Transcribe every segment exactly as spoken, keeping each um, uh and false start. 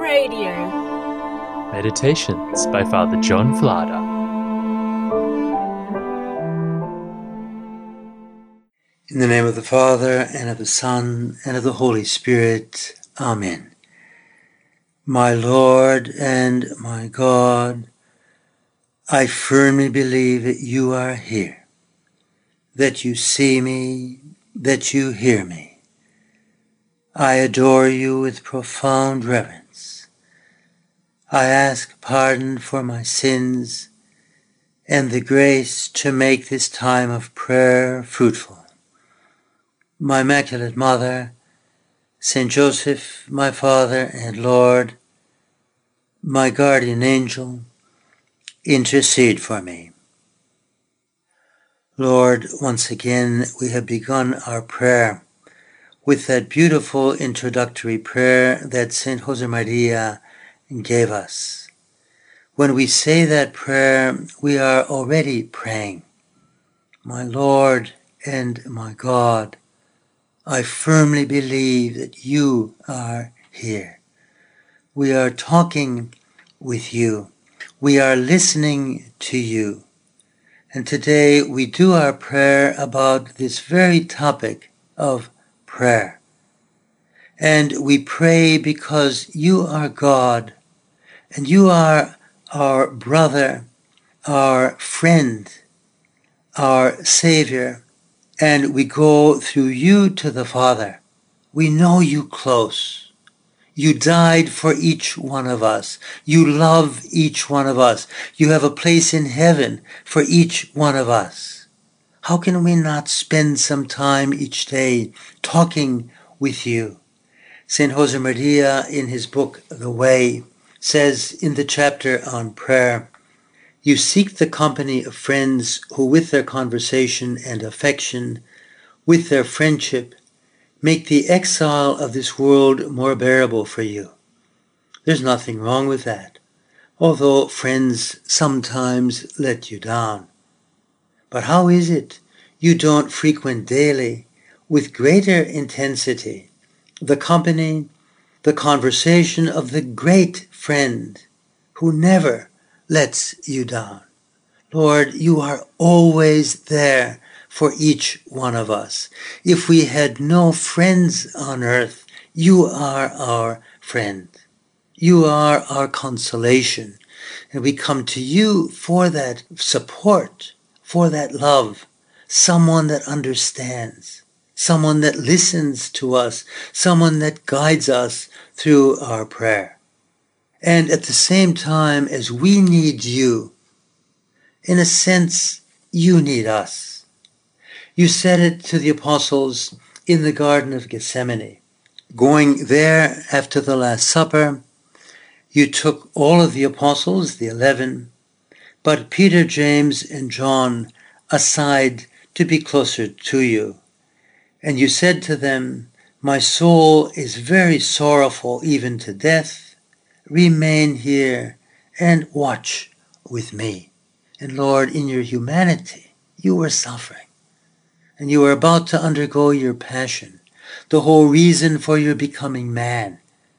Radio. Meditations by Father John Vlada. In the name of the Father, and of the Son, and of the Holy Spirit. Amen. My Lord and my God, I firmly believe that you are here, that you see me, that you hear me. I adore you with profound reverence. I ask pardon for my sins and the grace to make this time of prayer fruitful. My Immaculate Mother, Saint Joseph, my Father and Lord, my guardian angel, intercede for me. Lord, once again we have begun our prayer with that beautiful introductory prayer that Saint Josemaria gave us. When we say that prayer, we are already praying. My Lord and my God, I firmly believe that you are here. We are talking with you. We are listening to you. And today we do our prayer about this very topic of prayer. And we pray because you are God, and you are our brother, our friend, our Savior, and we go through you to the Father. We know you close. You died for each one of us. You love each one of us. You have a place in heaven for each one of us. How can we not spend some time each day talking with you? Saint Josemaria, in his book, The Way, says in the chapter on prayer, you seek the company of friends who with their conversation and affection, with their friendship, make the exile of this world more bearable for you. There's nothing wrong with that, although friends sometimes let you down. But how is it you don't frequent daily, with greater intensity, the company, the conversation of the great friend who never lets you down? Lord, you are always there for each one of us. If we had no friends on earth, you are our friend. You are our consolation. And we come to you for that support, for that love, someone that understands, someone that listens to us, someone that guides us through our prayer. And at the same time as we need you, in a sense, you need us. You said it to the apostles in the Garden of Gethsemane. Going there after the Last Supper, you took all of the apostles, the eleven, but Peter, James, and John aside to be closer to you. And you said to them, my soul is very sorrowful, even to death. Remain here and watch with me. And Lord, in your humanity, you were suffering. And you were about to undergo your passion, the whole reason for your becoming man,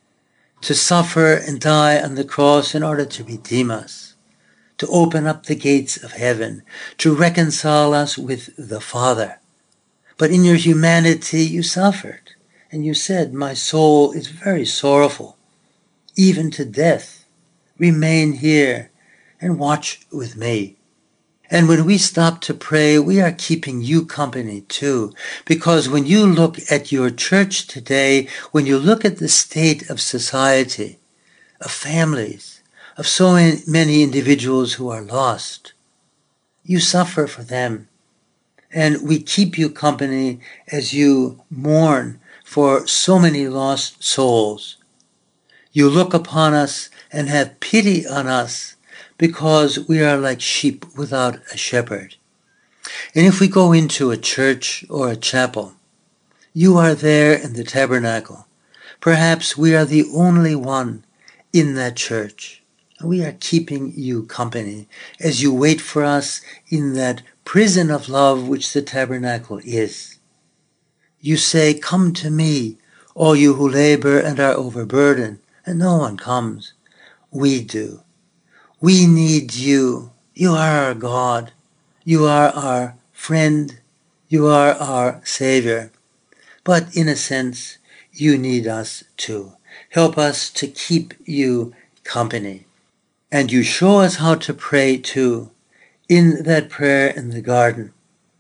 to suffer and die on the cross in order to redeem us, to open up the gates of heaven, to reconcile us with the Father. But in your humanity, you suffered. And you said, my soul is very sorrowful, even to death. Remain here and watch with me. And when we stop to pray, we are keeping you company too. Because when you look at your church today, when you look at the state of society, of families, of so many individuals who are lost, you suffer for them. And we keep you company as you mourn for so many lost souls. You look upon us and have pity on us, because we are like sheep without a shepherd. And if we go into a church or a chapel, you are there in the tabernacle. Perhaps we are the only one in that church. And we are keeping you company as you wait for us in that prison of love which the tabernacle is. You say, come to me, all you who labor and are overburdened, and no one comes. We do. We need you. You are our God. You are our friend. You are our Savior. But in a sense, you need us too. Help us to keep you company. And you show us how to pray too, in that prayer in the garden.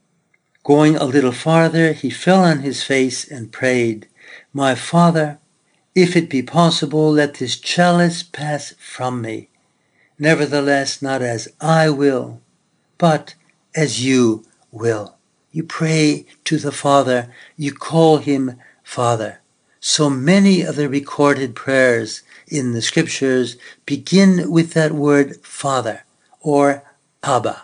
Going a little farther, he fell on his face and prayed, "My Father, if it be possible, let this chalice pass from me. Nevertheless, not as I will, but as you will." You pray to the Father. You call him Father. So many of the recorded prayers in the scriptures begin with that word Father or Abba.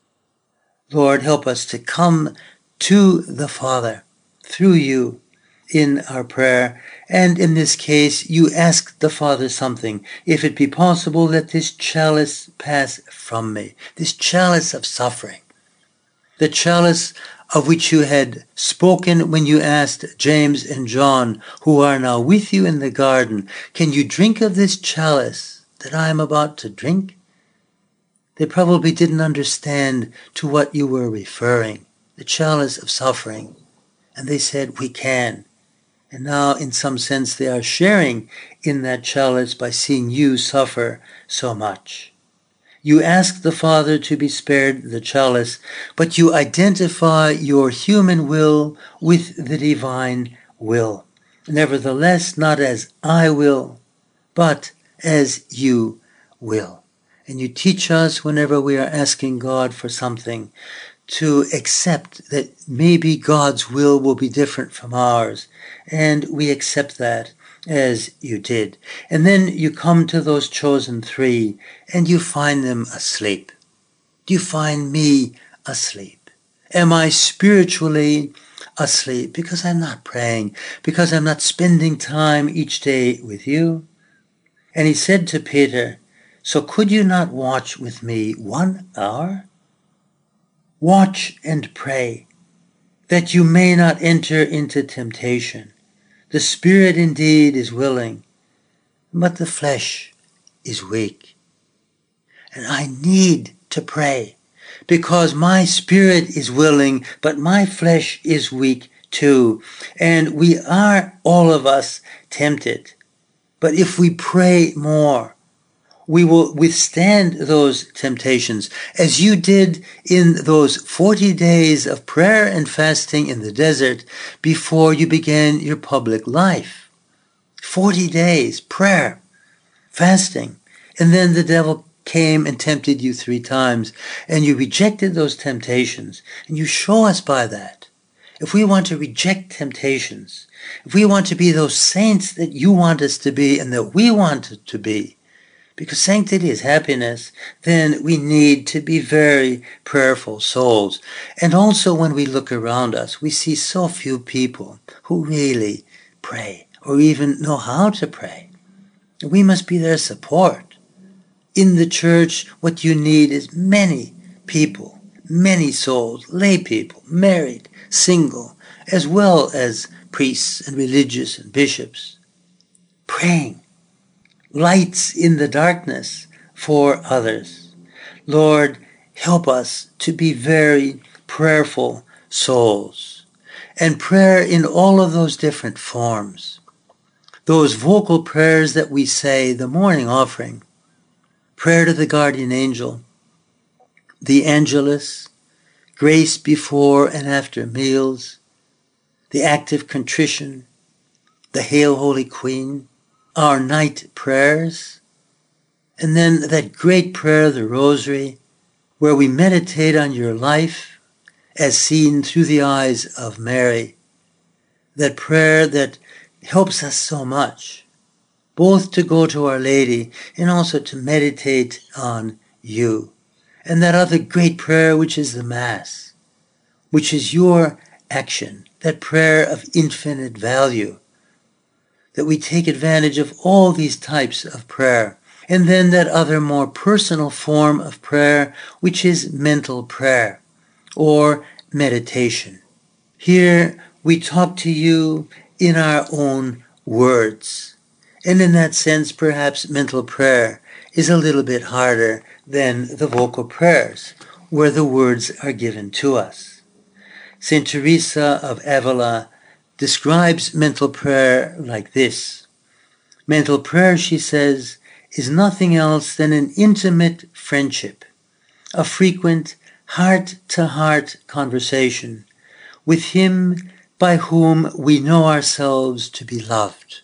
Lord, help us to come to the Father through you in our prayer. And in this case, you ask the Father something. If it be possible, let this chalice pass from me. This chalice of suffering. The chalice of which you had spoken when you asked James and John, who are now with you in the garden, "Can you drink of this chalice that I am about to drink?" They probably didn't understand to what you were referring, the chalice of suffering. And they said, "We can." And now, in some sense, they are sharing in that chalice by seeing you suffer so much. You ask the Father to be spared the chalice, but you identify your human will with the divine will. Nevertheless, not as I will, but as you will. And you teach us whenever we are asking God for something to accept that maybe God's will will be different from ours. And we accept that as you did. And then you come to those chosen three and you find them asleep. Do you find me asleep? Am I spiritually asleep because I'm not praying, because I'm not spending time each day with you? And he said to Peter, "So could you not watch with me one hour? Watch and pray, that you may not enter into temptation. The spirit indeed is willing, but the flesh is weak." And I need to pray, because my spirit is willing, but my flesh is weak too. And we are, all of us, tempted. But if we pray more, we will withstand those temptations, as you did in those forty days of prayer and fasting in the desert before you began your public life. forty days, prayer, fasting, and then the devil came and tempted you three times, and you rejected those temptations, and you show us by that. If we want to reject temptations, if we want to be those saints that you want us to be and that we want to be, because sanctity is happiness, then we need to be very prayerful souls. And also when we look around us, we see so few people who really pray or even know how to pray. We must be their support. In the church, what you need is many people, many souls, lay people, married, single, as well as priests and religious and bishops, praying. Lights in the darkness for others. Lord, help us to be very prayerful souls. And prayer in all of those different forms. Those vocal prayers that we say, the morning offering, prayer to the guardian angel, the Angelus, grace before and after meals, the active contrition, the Hail Holy Queen, our night prayers, and then that great prayer, the Rosary, where we meditate on your life as seen through the eyes of Mary. That prayer that helps us so much, both to go to Our Lady and also to meditate on you. And that other great prayer, which is the Mass, which is your action, that prayer of infinite value, that we take advantage of all these types of prayer. And then that other more personal form of prayer, which is mental prayer or meditation. Here we talk to you in our own words, And in that sense, perhaps mental prayer is a little bit harder than the vocal prayers, where the words are given to us. Saint Teresa of Avila describes mental prayer like this. Mental prayer, she says, is nothing else than an intimate friendship, a frequent heart-to-heart conversation with Him by whom we know ourselves to be loved.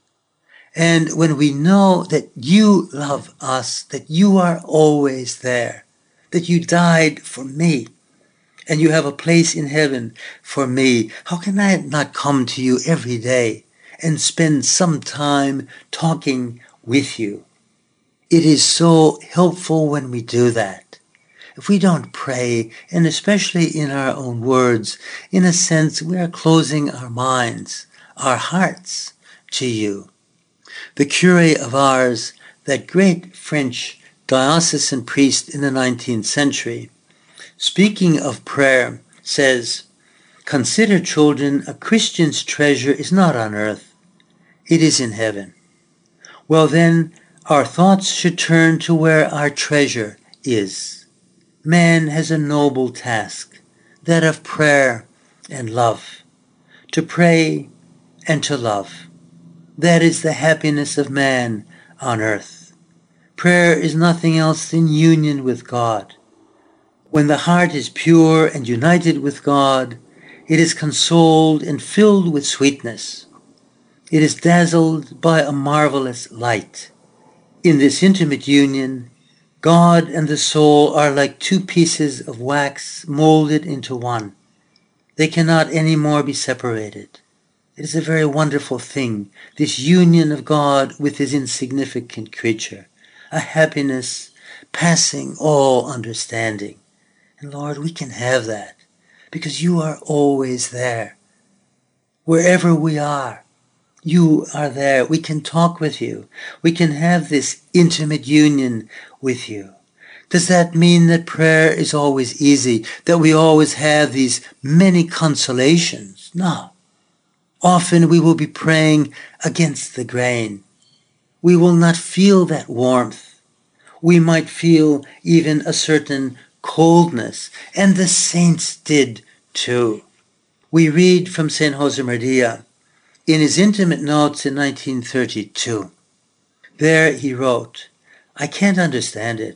And when we know that you love us, that you are always there, that you died for me, and you have a place in heaven for me, how can I not come to you every day and spend some time talking with you? It is so helpful when we do that. If we don't pray, and especially in our own words, in a sense we are closing our minds, our hearts to you. The curé of Ars, that great French diocesan priest in the nineteenth century, speaking of prayer, says, "Consider, children, a Christian's treasure is not on earth, it is in heaven." Well then, our thoughts should turn to where our treasure is. Man has a noble task, that of prayer and love. To pray and to love. That is the happiness of man on earth. Prayer is nothing else than union with God. When the heart is pure and united with God, it is consoled and filled with sweetness. It is dazzled by a marvelous light. In this intimate union, God and the soul are like two pieces of wax molded into one. They cannot any more be separated. It is a very wonderful thing, this union of God with His insignificant creature, a happiness passing all understanding. And Lord, we can have that because you are always there. Wherever we are, you are there. We can talk with you. We can have this intimate union with you. Does that mean that prayer is always easy, that we always have these many consolations? No. Often we will be praying against the grain. We will not feel that warmth. We might feel even a certain coldness, and the saints did too. We read from Saint Josemaria in his intimate notes in nineteen thirty-two. There he wrote, "I can't understand it.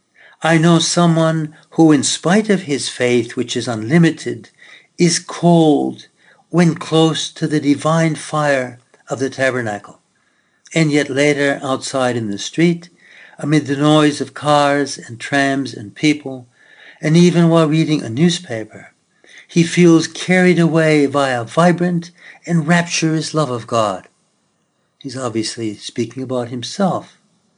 I know someone who, in spite of his faith, which is unlimited, is cold when close to the divine fire of the tabernacle, and yet later outside in the street, amid the noise of cars and trams and people, and even while reading a newspaper, he feels carried away by a vibrant and rapturous love of God." He's obviously speaking about himself.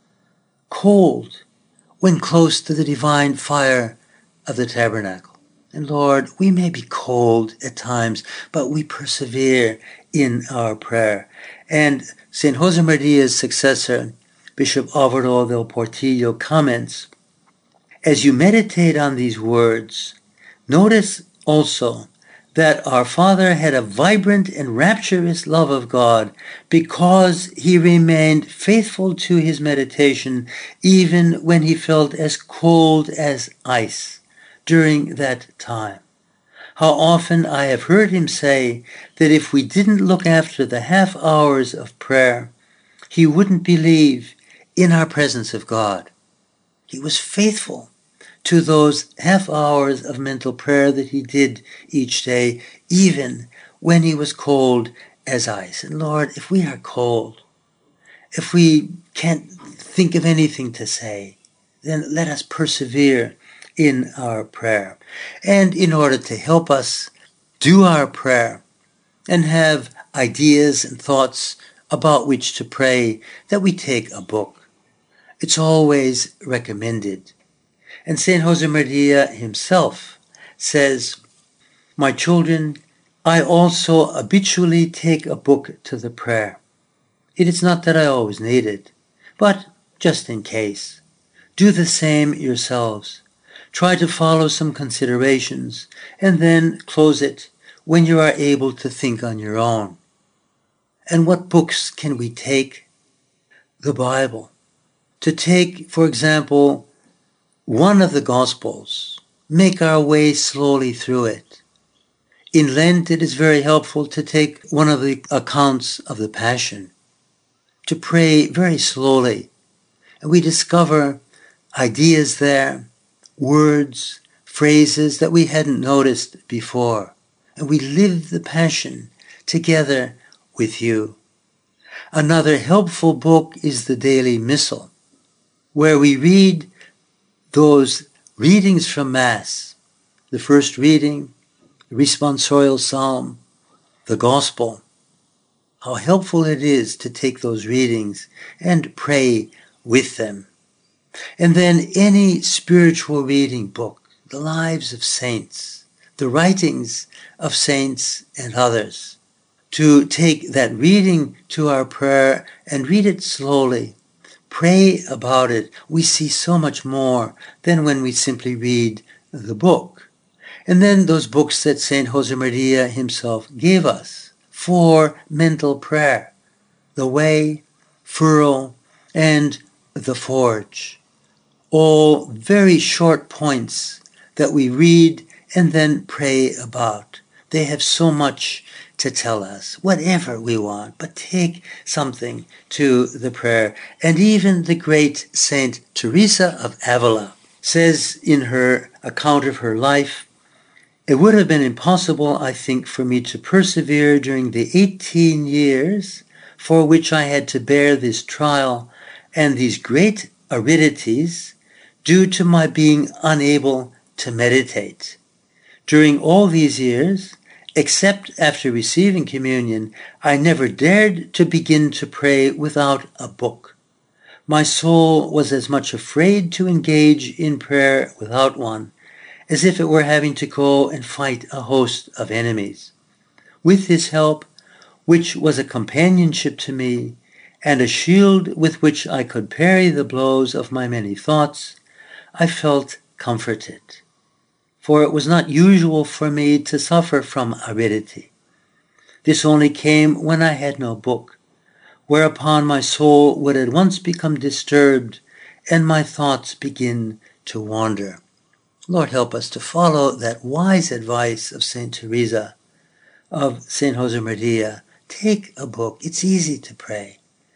Cold when close to the divine fire of the tabernacle. And Lord, we may be cold at times, but we persevere in our prayer. And Saint Josemaria's successor, Bishop Alvaro del Portillo, comments, "As you meditate on these words, notice also that our Father had a vibrant and rapturous love of God because he remained faithful to his meditation even when he felt as cold as ice during that time. How often I have heard him say that if we didn't look after the half hours of prayer, he wouldn't believe in our presence of God." He was faithful to those half hours of mental prayer that he did each day, even when he was cold as ice. And Lord, if we are cold, if we can't think of anything to say, then let us persevere in our prayer. And in order to help us do our prayer and have ideas and thoughts about which to pray, that we take a book. It's always recommended. And Saint Josemaria himself says, "My children, I also habitually take a book to the prayer. It is not that I always need it, but just in case. Do the same yourselves. Try to follow some considerations, and then close it when you are able to think on your own." And what books can we take? the Bible, to take, for example, one of the Gospels, make our way slowly through it. In Lent, it is very helpful to take one of the accounts of the Passion, to pray very slowly, and we discover ideas there, words, phrases that we hadn't noticed before, and we live the Passion together with you. Another helpful book is the Daily Missal, where we read those readings from Mass, the first reading, the responsorial psalm, the Gospel. How helpful it is to take those readings and pray with them. And then any spiritual reading book, the lives of saints, the writings of saints and others, to take that reading to our prayer and read it slowly. Pray about it. We see so much more than when we simply read the book. And then those books that Saint Josemaria himself gave us for mental prayer, The Way, Furrow, and The Forge. All very short points that we read and then pray about. They have so much to tell us, whatever we want, but take something to the prayer. And even the great Saint Teresa of Avila says in her account of her life, "It would have been impossible, I think, for me to persevere during the eighteen years for which I had to bear this trial and these great aridities due to my being unable to meditate. During all these years, except after receiving communion, I never dared to begin to pray without a book. My soul was as much afraid to engage in prayer without one as if it were having to go and fight a host of enemies. With his help, which was a companionship to me, and a shield with which I could parry the blows of my many thoughts, I felt comforted. For it was not usual for me to suffer from aridity. This only came when I had no book, whereupon my soul would at once become disturbed and my thoughts begin to wander." Lord, help us to follow that wise advice of Saint Teresa, of Saint Josemaria. Take a book. It's easy to pray.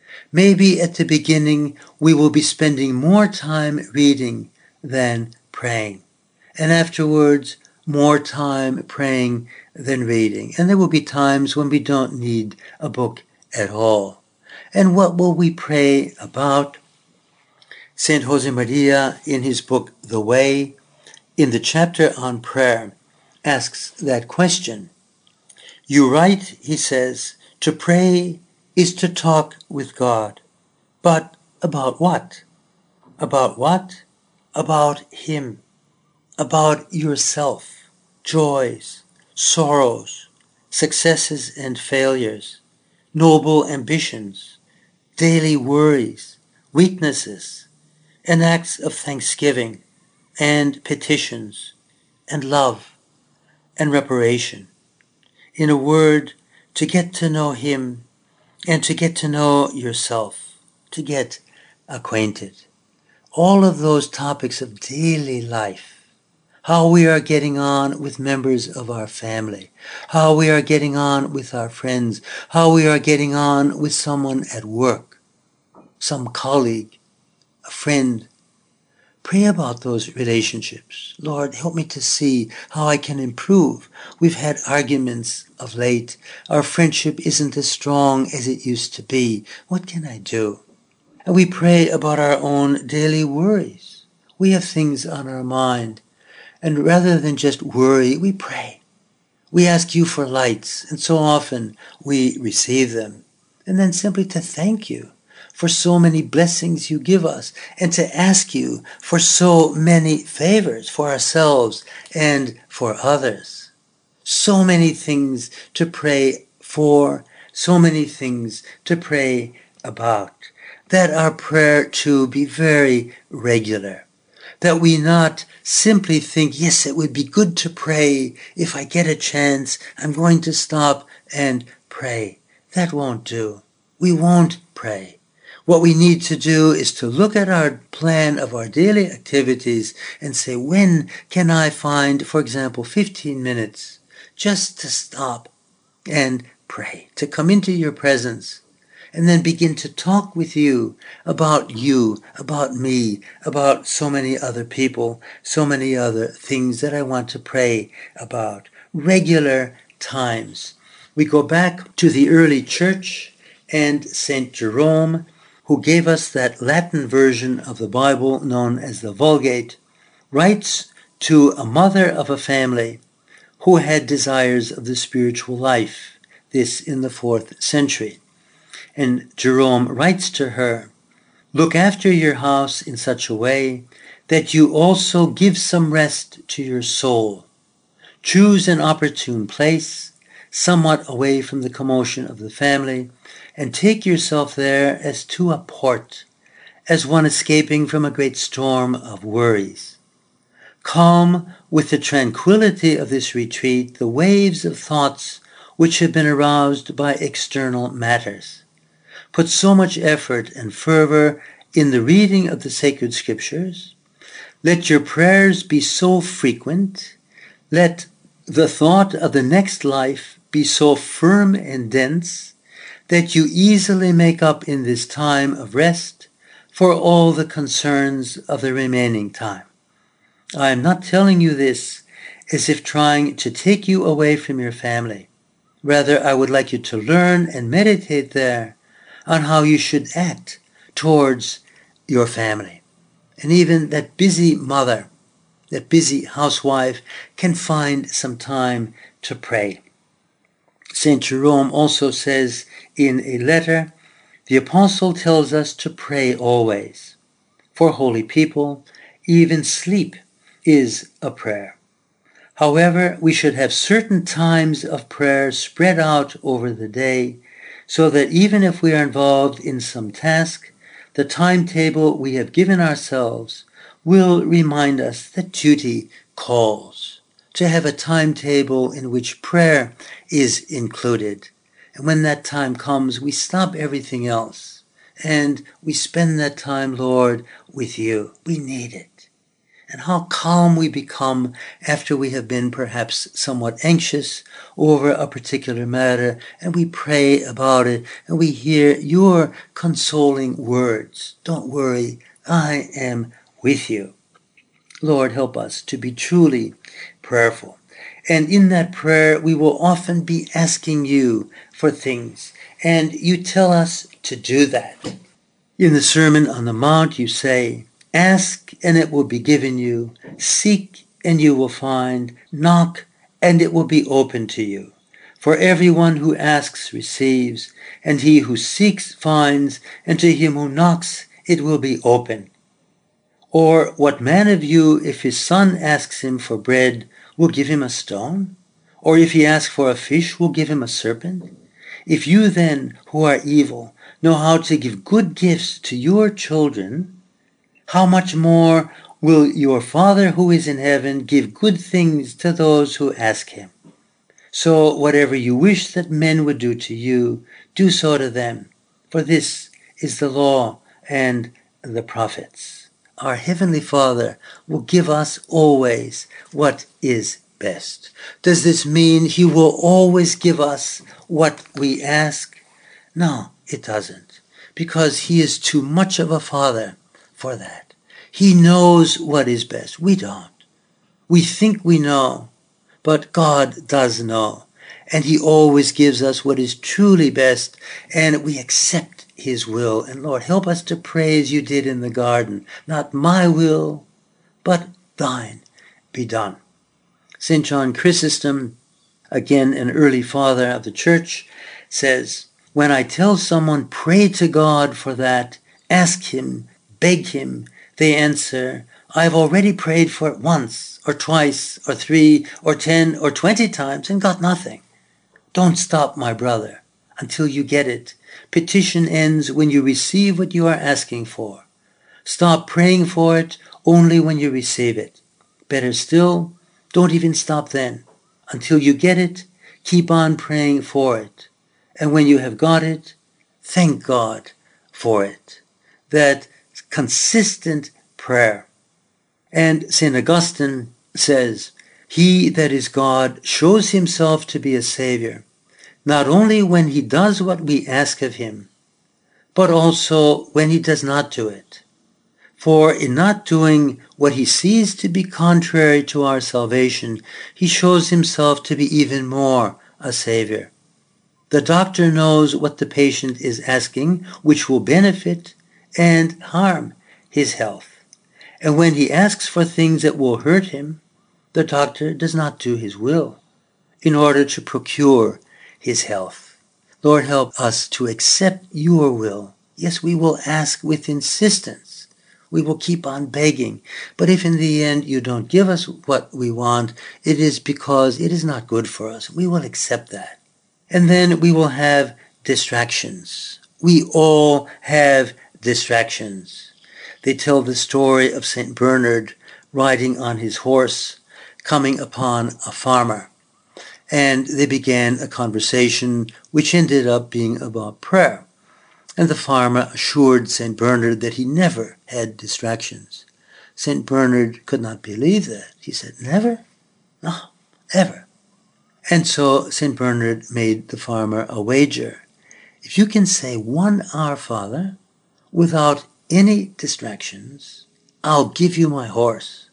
Maybe at the beginning we will be spending more time reading than praying. And afterwards, more time praying than reading. And there will be times when we don't need a book at all. And what will we pray about? Saint Josemaria, in his book, The Way, in the chapter on prayer, asks that question. "You write," he says, "to pray is to talk with God. But about what? About what? About Him. About yourself, joys, sorrows, successes and failures, noble ambitions, daily worries, weaknesses, and acts of thanksgiving, and petitions, and love, and reparation. In a word, to get to know Him, and to get to know yourself, to get acquainted." All of those topics of daily life, how we are getting on with members of our family, how we are getting on with our friends, how we are getting on with someone at work, some colleague, a friend. Pray about those relationships. Lord, help me to see how I can improve. We've had arguments of late. Our friendship isn't as strong as it used to be. What can I do? And we pray about our own daily worries. We have things on our mind. And rather than just worry, we pray. We ask you for lights, and so often we receive them. And then simply to thank you for so many blessings you give us, and to ask you for so many favors for ourselves and for others. So many things to pray for, so many things to pray about. That our prayer too be very regular. That we not simply think, yes, it would be good to pray. If I get a chance, I'm going to stop and pray. That won't do. We won't pray. What we need to do is to look at our plan of our daily activities and say, when can I find, for example, fifteen minutes just to stop and pray, to come into your presence, and then begin to talk with you about you, about me, about so many other people, so many other things that I want to pray about. Regular times. We go back to the early church and Saint Jerome, who gave us that Latin version of the Bible known as the Vulgate, writes to a mother of a family who had desires of the spiritual life, this in the fourth century. And Jerome writes to her, "Look after your house in such a way that you also give some rest to your soul. Choose an opportune place, somewhat away from the commotion of the family, and take yourself there as to a port, as one escaping from a great storm of worries. Calm with the tranquility of this retreat the waves of thoughts which have been aroused by external matters. Put so much effort and fervor in the reading of the sacred scriptures. Let your prayers be so frequent. Let the thought of the next life be so firm and dense that you easily make up in this time of rest for all the concerns of the remaining time. I am not telling you this as if trying to take you away from your family. Rather, I would like you to learn and meditate there on how you should act towards your family. And even that busy mother, that busy housewife can find some time to pray. Saint Jerome also says in a letter, the apostle tells us to pray always. For holy people, even sleep is a prayer. However, we should have certain times of prayer spread out over the day, so that even if we are involved in some task, the timetable we have given ourselves will remind us that duty calls. To have a timetable in which prayer is included. And when that time comes, we stop everything else and we spend that time, Lord, with you. We need it. And how calm we become after we have been perhaps somewhat anxious over a particular matter, and we pray about it, and we hear your consoling words. Don't worry, I am with you. Lord, help us to be truly prayerful. And in that prayer, we will often be asking you for things, and you tell us to do that. In the Sermon on the Mount, you say, ask and it will be given you, seek and you will find, knock and it will be open to you. For everyone who asks receives, and he who seeks finds, and to him who knocks it will be open. Or what man of you, if his son asks him for bread, will give him a stone? Or if he asks for a fish, will give him a serpent? If you then, who are evil, know how to give good gifts to your children, how much more will your Father who is in heaven give good things to those who ask him? So whatever you wish that men would do to you, do so to them. For this is the law and the prophets. Our Heavenly Father will give us always what is best. Does this mean he will always give us what we ask? No, it doesn't, because he is too much of a father for that. He knows what is best. We don't. We think we know, but God does know, and he always gives us what is truly best, and we accept his will. And Lord, help us to pray as you did in the garden. Not my will, but thine be done. Saint John Chrysostom, again an early father of the church, says, when I tell someone, pray to God for that, ask him, beg him, they answer, I have already prayed for it once, or twice, or three, or ten, or twenty times, and got nothing. Don't stop, my brother, until you get it. Petition ends when you receive what you are asking for. Stop praying for it only when you receive it. Better still, don't even stop then. Until you get it, keep on praying for it. And when you have got it, thank God for it, that consistent prayer. And Saint Augustine says, "He that is God shows himself to be a Savior, not only when he does what we ask of him, but also when he does not do it. For in not doing what he sees to be contrary to our salvation, he shows himself to be even more a Savior. The doctor knows what the patient is asking, which will benefit and harm his health. And when he asks for things that will hurt him, the doctor does not do his will in order to procure his health. Lord, help us to accept your will. Yes, we will ask with insistence. We will keep on begging. But if in the end you don't give us what we want, it is because it is not good for us. We will accept that. And then we will have distractions. We all have distractions. They tell the story of Saint Bernard riding on his horse, coming upon a farmer. And they began a conversation which ended up being about prayer. And the farmer assured Saint Bernard that he never had distractions. Saint Bernard could not believe that. He said, "Never? No, ever." And so Saint Bernard made the farmer a wager. If you can say one Our Father without any distractions, I'll give you my horse.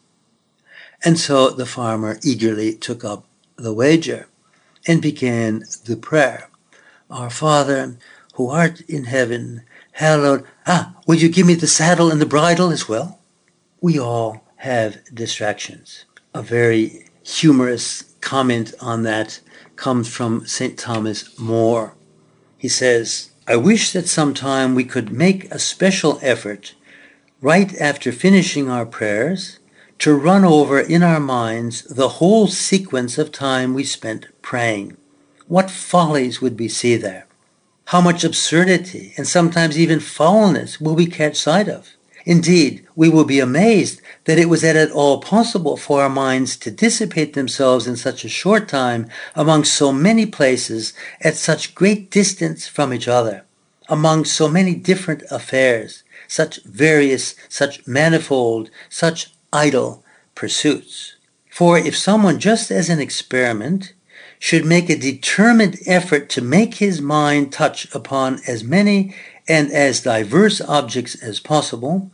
And so the farmer eagerly took up the wager and began the prayer. Our Father, who art in heaven, hallowed. Ah, will you give me the saddle and the bridle as well? We all have distractions. A very humorous comment on that comes from Saint Thomas More. He says, "I wish that sometime we could make a special effort, right after finishing our prayers, to run over in our minds the whole sequence of time we spent praying. What follies would we see there? How much absurdity and sometimes even foulness will we catch sight of? Indeed, we will be amazed that it was at all possible for our minds to dissipate themselves in such a short time among so many places at such great distance from each other, among so many different affairs, such various, such manifold, such idle pursuits. For if someone, just as an experiment, should make a determined effort to make his mind touch upon as many and as diverse objects as possible,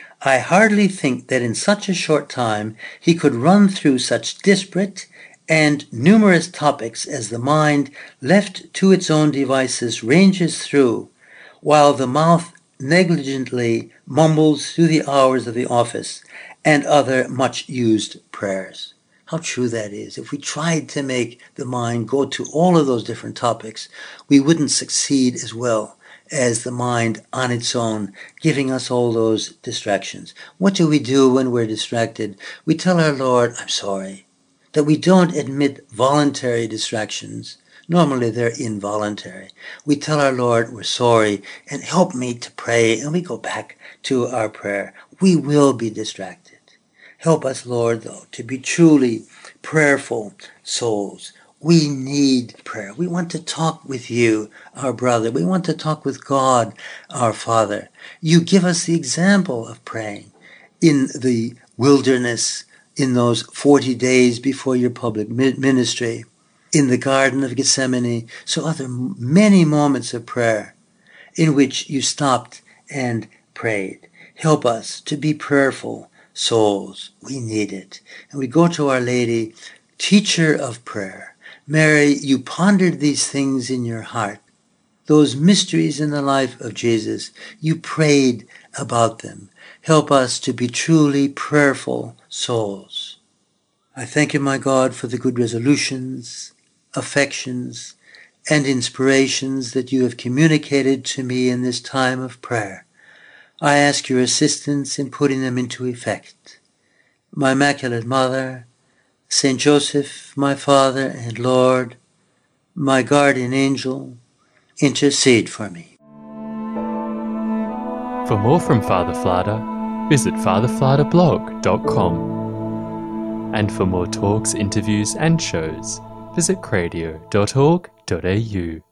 I hardly think that in such a short time he could run through such disparate and numerous topics as the mind, left to its own devices, ranges through, while the mouth negligently mumbles through the hours of the office and other much-used prayers." How true that is. If we tried to make the mind go to all of those different topics, we wouldn't succeed as well as the mind on its own, giving us all those distractions. What do we do when we're distracted? We tell our Lord, "I'm sorry," that we don't admit voluntary distractions. Normally they're involuntary. We tell our Lord, "We're sorry, and help me to pray," and we go back to our prayer. We will be distracted. Help us, Lord, though, to be truly prayerful souls. We need prayer. We want to talk with you, our brother. We want to talk with God, our Father. You give us the example of praying in the wilderness, in those forty days before your public ministry, in the Garden of Gethsemane, so other many moments of prayer in which you stopped and prayed. Help us to be prayerful souls. We need it. And we go to Our Lady, teacher of prayer. Mary, you pondered these things in your heart. Those mysteries in the life of Jesus, you prayed about them. Help us to be truly prayerful souls. I thank you, my God, for the good resolutions, affections, and inspirations that you have communicated to me in this time of prayer. I ask your assistance in putting them into effect. My Immaculate Mother, Saint Joseph, my Father and Lord, my guardian angel, intercede for me. For more from Father Flada, visit father flada blog dot com. And for more talks, interviews and shows, visit cradio dot org dot a u.